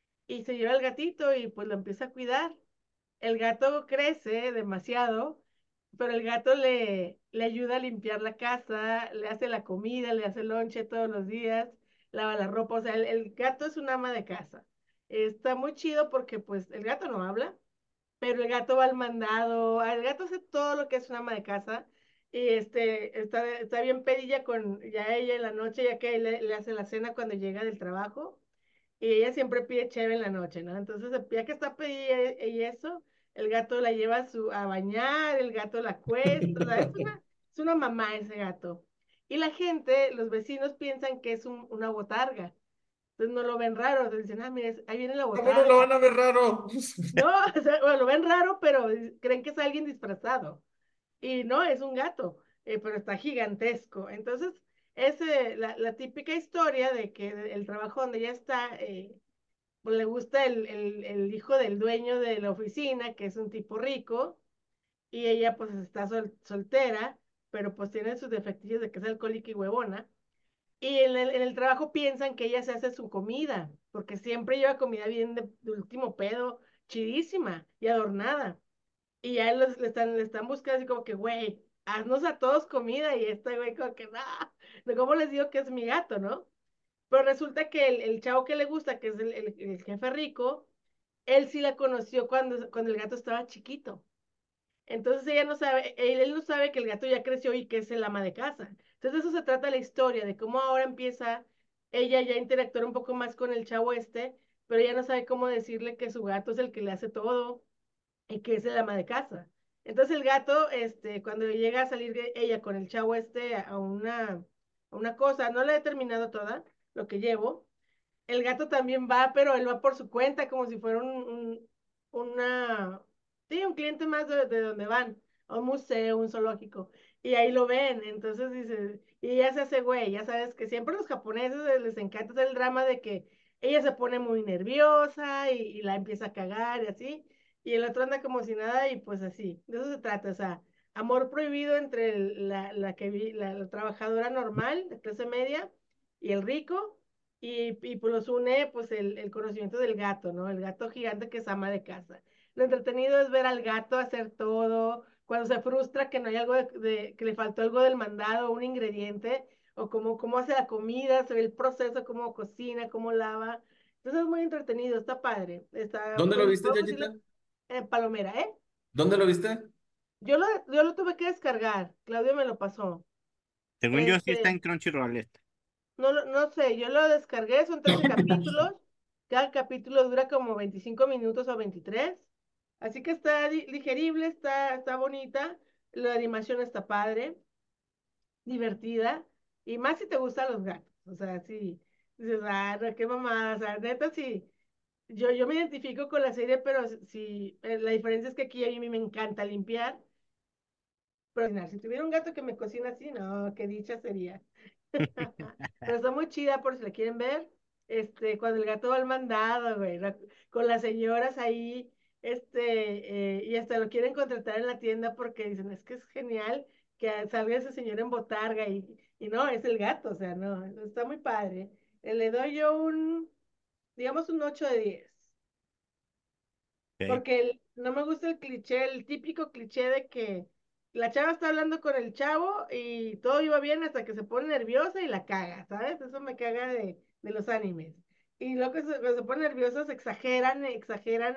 y se lleva al gatito y pues lo empieza a cuidar. El gato crece demasiado, pero el gato le ayuda a limpiar la casa, le hace la comida, le hace lonche todos los días, lava la ropa, o sea, el gato es un ama de casa. Está muy chido porque pues el gato no habla, pero el gato va al mandado, el gato hace todo lo que es un ama de casa y está bien pedilla con ya ella en la noche, ya que él le hace la cena cuando llega del trabajo y ella siempre pide cheve en la noche, ¿no? Entonces, ya que está pedida y eso, el gato la lleva a bañar, el gato la acuesta, o sea, es una mamá ese gato. Y la gente, los vecinos piensan que es una botarga, entonces no lo ven raro, entonces dicen, ah, mire, ahí viene la ¿Cómo no lo botarga. van a ver raro? No, o sea, bueno, lo ven raro, pero creen que es alguien disfrazado. Y no, es un gato, pero está gigantesco. Entonces, es la típica historia de que el trabajo donde ella está, pues le gusta el hijo del dueño de la oficina, que es un tipo rico, y ella pues está soltera, pero pues tiene sus defectillos de que es alcohólica y huevona. Y en el trabajo piensan que ella se hace su comida, porque siempre lleva comida bien de último pedo, chidísima y adornada. Y ya le están buscando así como que, güey, haznos a todos comida. Y este güey como que, no, ¿cómo les digo que es mi gato, no? Pero resulta que el chavo que le gusta, que es el jefe rico, él sí la conoció cuando el gato estaba chiquito. Entonces ella no sabe, él no sabe que el gato ya creció y que es el ama de casa. Entonces de eso se trata la historia, de cómo ahora empieza ella ya a interactuar un poco más con el chavo pero ella no sabe cómo decirle que su gato es el que le hace todo y que es el ama de casa. Entonces el gato, cuando llega a salir ella con el chavo a una cosa, no la he terminado toda, lo que llevo, el gato también va, pero él va por su cuenta, como si fuera una, sí, un cliente más de donde van, a un museo, un zoológico, y ahí lo ven, entonces dice, y ella se hace güey, ya sabes que siempre a los japoneses les encanta hacer el drama de que ella se pone muy nerviosa y la empieza a cagar y así, y el otro anda como si nada y pues así, de eso se trata, o sea, amor prohibido entre la trabajadora normal, de clase media, y el rico, y pues los une pues el conocimiento del gato, ¿no? El gato gigante que es ama de casa. Lo entretenido es ver al gato hacer todo, cuando se frustra que no hay algo que le faltó algo del mandado, un ingrediente, o cómo hace la comida, se ve el proceso, cómo cocina, cómo lava. Entonces es muy entretenido, está padre. ¿Dónde lo Pues viste, podemos decirle Yayita? Palomera, ¿eh? ¿Dónde lo viste? Yo lo tuve que descargar, Claudio me lo pasó. Según yo, sí está Este, en Crunchyroll este. no sé, yo lo descargué, son 13 capítulos, cada capítulo dura como 25 minutos o 23, así que está digerible, está bonita, la animación está padre, divertida, y más si te gustan los gatos, o sea, si dices, no, qué mamada, o sea, neta, sí, yo me identifico con la serie, pero sí, la diferencia es que aquí a mí me encanta limpiar, pero si tuviera un gato que me cocina así, no, qué dicha sería. Pero está muy chida por si la quieren ver. Cuando el gato va al mandado, güey, con las señoras ahí, y hasta lo quieren contratar en la tienda porque dicen, es que es genial que salga ese señor en botarga y no, es el gato, o sea, no, está muy padre. Le doy yo digamos un 8 de 10 Ok. porque no me gusta el cliché, el típico cliché de que La chava está hablando con el chavo y todo iba bien hasta que se pone nerviosa y la caga, ¿sabes? Eso me caga de los animes. Y luego que cuando se pone nerviosos exageran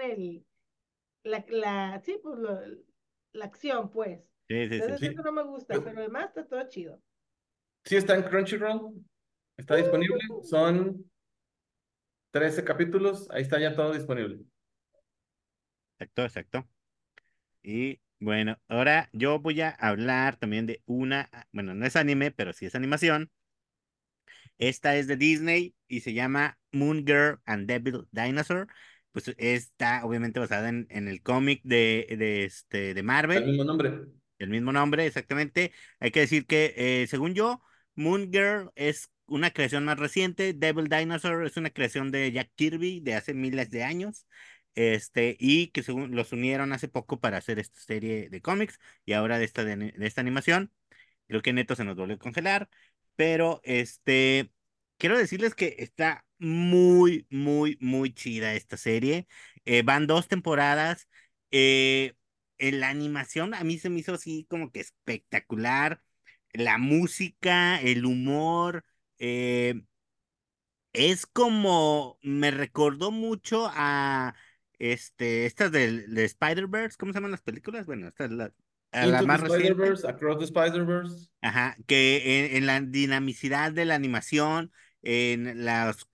sí, pues la acción, pues. Sí, sí, sí. Entonces eso Sí. no me gusta, pero además está todo chido. Sí está en Crunchyroll, está disponible. Son 13 capítulos, ahí está ya todo disponible. Exacto, exacto. Y bueno, ahora yo voy a hablar también de una, bueno, no es anime, pero sí es animación. Esta es de Disney y se llama Moon Girl and Devil Dinosaur. Pues está obviamente basada en el cómic de El Marvel, mismo nombre. el mismo nombre exactamente. Hay que decir que, según yo, Moon Girl es una creación más reciente, Devil Dinosaur es una creación de Jack Kirby de hace miles de años. Y que según los unieron hace poco para hacer esta serie de cómics y ahora de esta animación. Creo que Neto se nos volvió a congelar, pero quiero decirles que está muy, muy, muy chida esta serie. Van dos temporadas. Eh, la animación a mí se me hizo así como que espectacular. La música, el humor, eh, es como, me recordó mucho a estas de Spider-Verse, ¿cómo se llaman las películas? Bueno, a la Into the más reciente. Spider-Verse, Across the Spider-Verse. Ajá, que en la dinamicidad de la animación, en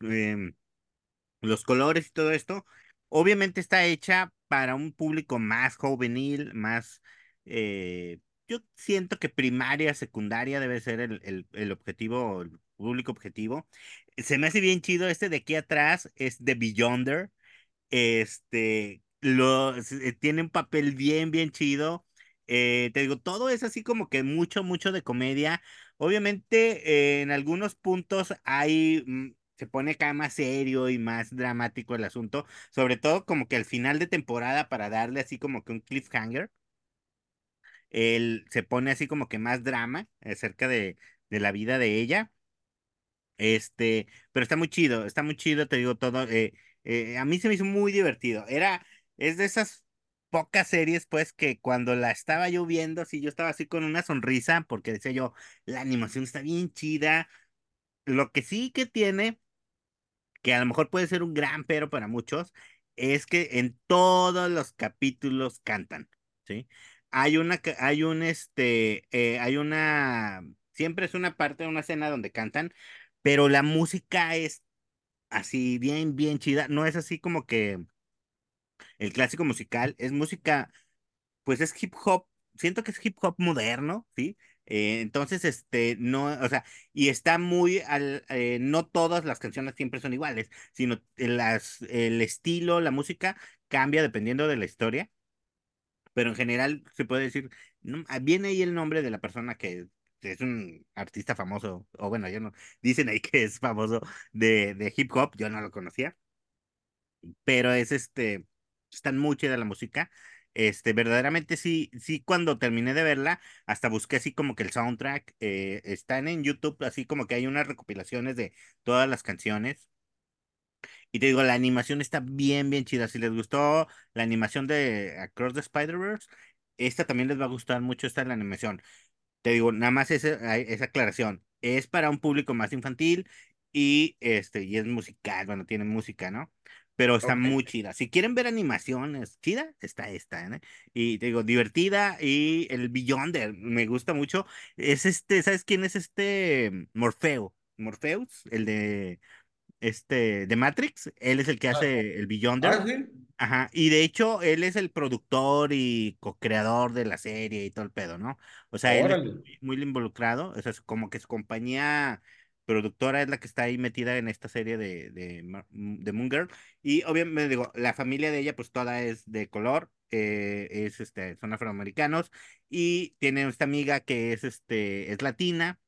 los colores y todo esto, obviamente está hecha para un público más juvenil, más, yo siento que primaria, secundaria debe ser el objetivo, el público objetivo. Se me hace bien chido de aquí atrás, es de Beyonder. Tiene un papel bien, bien chido. Te digo, todo es así como que mucho, mucho de comedia. Obviamente, en algunos puntos se pone acá más serio y más dramático el asunto, sobre todo como que al final de temporada para darle así como que un cliffhanger, él se pone así como que más drama acerca de la vida de ella. Pero está muy chido, te digo todo. A mí se me hizo muy divertido. Es de esas pocas series, pues, que cuando la estaba yo viendo, sí, yo estaba así con una sonrisa, porque decía yo, la animación está bien chida. Lo que sí que tiene, que a lo mejor puede ser un gran pero para muchos, es que en todos los capítulos cantan, ¿sí? Hay una, siempre es una parte de una escena donde cantan, pero la música es así bien, bien chida. No es así como que el clásico musical, es música, pues es hip hop. Siento que es hip hop moderno, ¿sí? Entonces, no, o sea, y está no todas las canciones siempre son iguales, sino el estilo, la música cambia dependiendo de la historia, pero en general se puede decir, viene ahí el nombre de la persona que es un artista famoso, o bueno, yo no, dicen ahí que es famoso de hip hop, yo no lo conocía, pero está muy chida la música. Verdaderamente sí, sí, cuando terminé de verla, hasta busqué así como que el soundtrack, están en YouTube, así como que hay unas recopilaciones de todas las canciones. Y te digo, la animación está bien, bien chida. Si les gustó la animación de Across the Spider-Verse, esta también les va a gustar mucho esta la animación. Te digo, nada más esa aclaración. Es para un público más infantil y es musical, bueno, tiene música, ¿no? Pero está Ok. muy chida. Si quieren ver animaciones chida, está esta, ¿eh? Y te digo, divertida y el Beyonder, me gusta mucho. ¿Sabes quién es Morfeo? Morpheus, el de Matrix, él es el que Ah, hace el Beyonder. sí. Ajá, y de hecho él es el productor y co-creador de la serie y todo el pedo, ¿no? O sea, él está Órale. muy involucrado, o sea, es como que su compañía productora es la que está ahí metida en esta serie de Moon Girl. Y obviamente digo, la familia de ella pues toda es de color, son afroamericanos y tiene esta amiga que es latina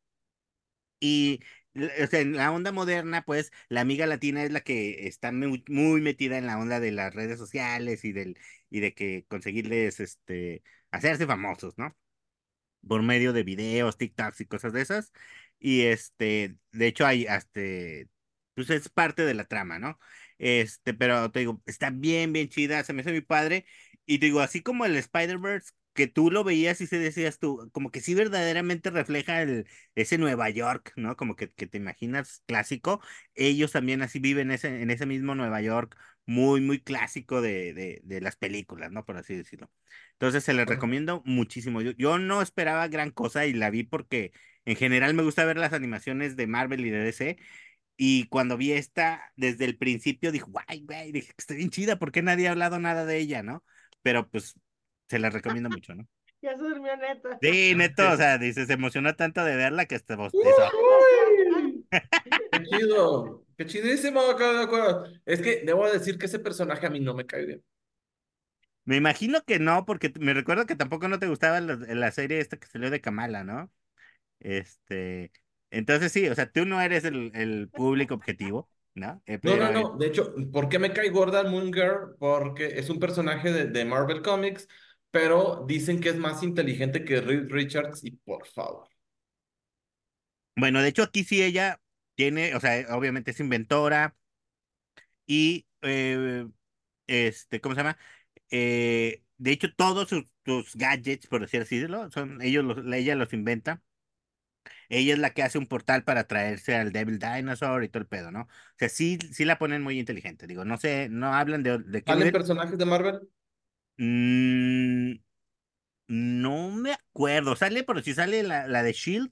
y o sea, en la onda moderna, pues la amiga latina es la que está muy, muy metida en la onda de las redes sociales y de que conseguirles hacerse famosos, ¿no? Por medio de videos, TikToks y cosas de esas. Y de hecho hay pues es parte de la trama, ¿no? Pero te digo, está bien, bien chida, se me hace mi padre. Y te digo, así como el Spider-Verse que tú lo veías y se decías tú, como que sí verdaderamente refleja ese Nueva York, ¿no? Como que te imaginas clásico. Ellos también así viven en ese mismo Nueva York, muy, muy clásico de las películas, ¿no? Por así decirlo. Entonces se les recomiendo muchísimo. Yo no esperaba gran cosa y la vi porque en general me gusta ver las animaciones de Marvel y de DC. Y cuando vi esta, desde el principio dije, guay, güey, dije, está bien chida, ¿por qué nadie ha hablado nada de ella, no? Pero pues se la recomiendo mucho, ¿no? Ya se durmió Neto. Sí, neto, o sea, dice, se emocionó tanto de verla que hasta bostezó. ¡Uy! ¡Qué chido! ¡Qué chidísimo! Es que debo decir que ese personaje a mí no me cae bien. Me imagino que no, porque me recuerdo que tampoco no te gustaba la serie esta que salió de Kamala, ¿no? Este, entonces sí, o sea, tú no eres el público objetivo, ¿no? No, no, Pero no. De hecho, ¿por qué me cae gorda Moon Girl? Porque es un personaje de Marvel Comics, pero dicen que es más inteligente que Reed Richards y por favor. bueno, de hecho aquí sí ella tiene, o sea, obviamente es inventora y, ¿cómo se llama? De hecho, todos sus gadgets, por así decirlo, ella los inventa. Ella es la que hace un portal para traerse al Devil Dinosaur y todo el pedo, ¿no? O sea, sí, sí la ponen muy inteligente. Digo, no sé, no hablan de qué ¿Salen nivel. personajes de Marvel? Mm, no me acuerdo. Sale, pero si sale la de Shield,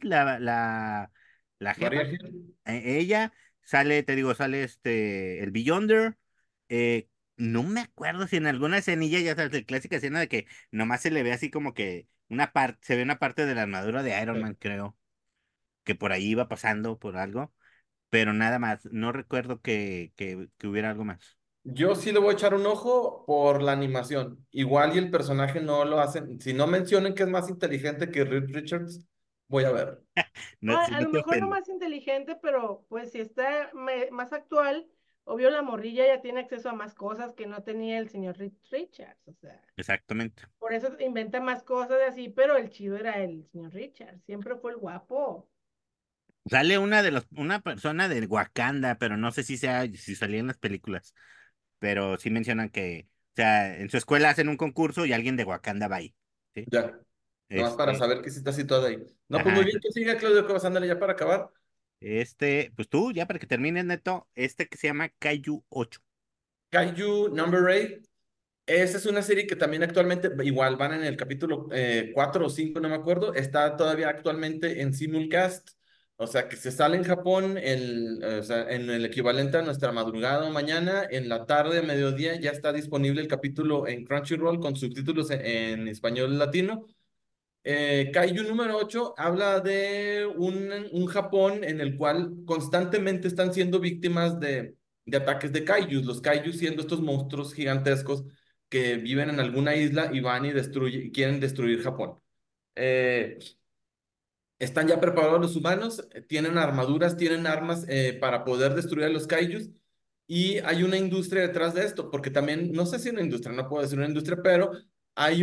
la María jefa. Hill. Ella sale, te digo, sale el Beyonder. Eh, no me acuerdo si en alguna escenilla, ya sabes, la clásica escena de que nomás se le ve así como que se ve una parte de la armadura de Iron Man, creo, que por ahí iba pasando por algo, pero nada más. No recuerdo que hubiera algo más. Yo sí le voy a echar un ojo por la animación. Igual y el personaje no lo hacen. Si no mencionan que es más inteligente que Reed Richards, voy a ver. No, si A no lo te mejor no ofende. más inteligente, pero pues si está más actual, obvio la morrilla ya tiene acceso a más cosas que no tenía el señor Richards, o sea, Exactamente. por eso inventa más cosas así, pero el chido era el señor Richards, siempre fue el guapo. Sale una persona de Wakanda, pero no sé si salía en las películas, pero sí mencionan que, o sea, en su escuela hacen un concurso y alguien de Wakanda va ahí, ¿sí? Ya. Nomás para Este, saber que sí está situado ahí. No, pues muy ajá, bien que siga Claudio Cuevas, ándale ya para acabar. pues tú, ya para que termines, Neto, que se llama Kaiju 8. Kaiju Number 8. Esa es una serie que también actualmente, igual van en el capítulo 4 o 5 no me acuerdo, está todavía actualmente en simulcast, o sea que se sale en Japón o sea, en el equivalente a nuestra madrugada o mañana, en la tarde, mediodía, ya está disponible el capítulo en Crunchyroll con subtítulos en español latino. Kaiju número 8 habla de un Japón en el cual constantemente están siendo víctimas de ataques de kaijus, los kaijus siendo estos monstruos gigantescos que viven en alguna isla y van y quieren destruir Japón. Eh, Están ya preparados los humanos, tienen armaduras, tienen armas para poder destruir a los kaijus y hay una industria detrás de esto, porque también, no sé si una industria, no puedo decir una industria, pero hay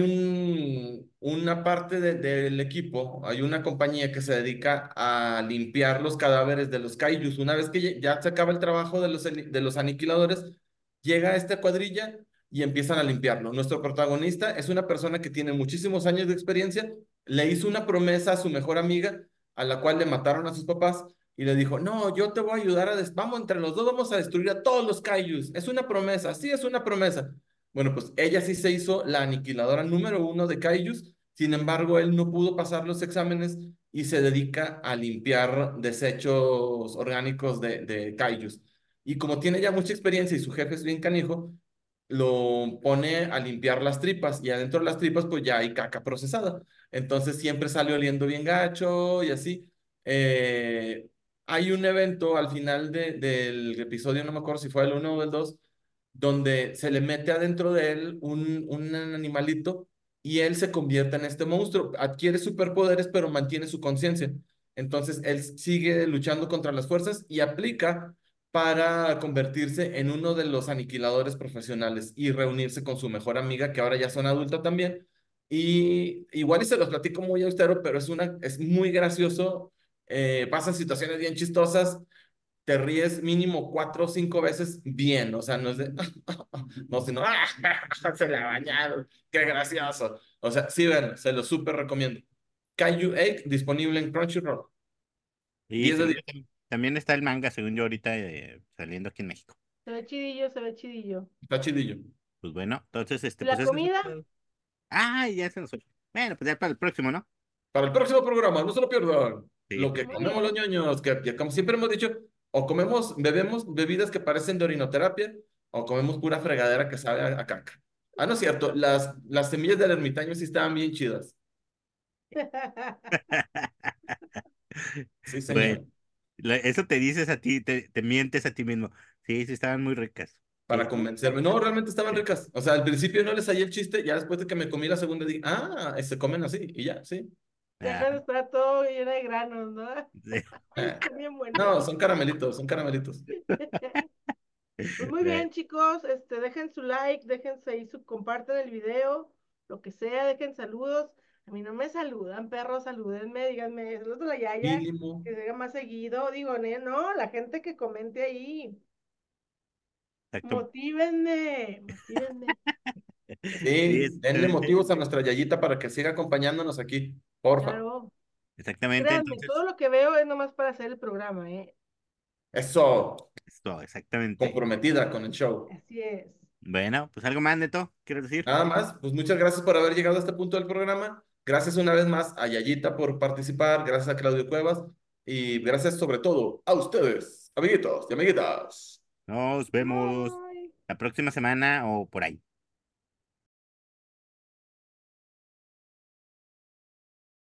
una parte del equipo, hay una compañía que se dedica a limpiar los cadáveres de los kaijus. Una vez que ya se acaba el trabajo de los aniquiladores, llega esta cuadrilla y empiezan a limpiarlo. Nuestro protagonista es una persona que tiene muchísimos años de experiencia, le hizo una promesa a su mejor amiga, a la cual le mataron a sus papás, y le dijo, no, yo te voy a ayudar vamos, entre los dos vamos a destruir a todos los kaijus. Es una promesa, sí, es una promesa. Bueno, pues ella sí se hizo la aniquiladora número 1 de kaijus, sin embargo, él no pudo pasar los exámenes y se dedica a limpiar desechos orgánicos de kaijus. Y como tiene ya mucha experiencia y su jefe es bien canijo, lo pone a limpiar las tripas y adentro de las tripas pues ya hay caca procesada. Entonces siempre sale oliendo bien gacho y así. Eh, Hay un evento al final del episodio, no me acuerdo si fue el uno o el 2 donde se le mete adentro de él un animalito y él se convierte en este monstruo. Adquiere superpoderes pero mantiene su conciencia. Entonces él sigue luchando contra las fuerzas y aplica para convertirse en uno de los aniquiladores profesionales y reunirse con su mejor amiga, que ahora ya son adulta también. Y igual y se los platico muy austero, pero es muy gracioso. Pasan situaciones bien chistosas. te ríes mínimo 4 o 5 veces bien, o sea, no es de, no, sino, se la bañaron, qué gracioso. O sea, sí, ven, se lo súper recomiendo. Kaiju Egg, disponible en Crunchyroll. Y 10 de según 10. yo, también está el manga, según yo, ahorita saliendo aquí en México. Se ve chidillo, se ve chidillo. Está chidillo. Pues bueno, entonces, ¿Y pues la eso es comida? todo. Ah, ya se nos fue. Bueno, pues ya para el próximo, ¿no? Para el próximo programa, no se lo pierdan. Sí, Lo que Muy comemos los bien. ñoños, que como siempre hemos dicho, o comemos, bebemos bebidas que parecen de orinoterapia, o comemos pura fregadera que sabe a caca. Ah, no es cierto, las semillas del ermitaño sí estaban bien chidas. Sí, bueno, señor. eso te dices a ti, te mientes a ti mismo. Sí, sí, estaban muy ricas. Sí, Para sí, convencerme. No, realmente estaban sí. ricas. O sea, al principio no les hallé el chiste, ya después de que me comí la segunda dije, se comen así, y ya, sí. Ah, Deja de estar todo lleno de granos, ¿no? sí. Eh, Están bien buenos. No, son caramelitos, son caramelitos. Pues muy Bueno, bien, chicos, dejen su like, déjense ahí comparten el video, lo que sea, dejen saludos. A mí no me saludan, perros, salúdenme, díganme, saludos a la Yaya, Mínimo. que se haga más seguido. Digo, no, la gente que comente ahí, exacto. motívenme, motívenme. Sí, Sí, denle exactamente. motivos a nuestra Yayita para que siga acompañándonos aquí, porfa. Claro, Exactamente, créanme, todo entonces, lo que veo es nomás para hacer el programa, ¿eh? Eso, esto, exactamente. comprometida con el show. Así es. Bueno, pues algo más, Neto, quiero decir. Nada más, pues muchas gracias por haber llegado a este punto del programa. Gracias una vez más a Yayita por participar, gracias a Claudio Cuevas y gracias sobre todo a ustedes, amiguitos y amiguitas. Nos vemos Bye. la próxima semana o por ahí.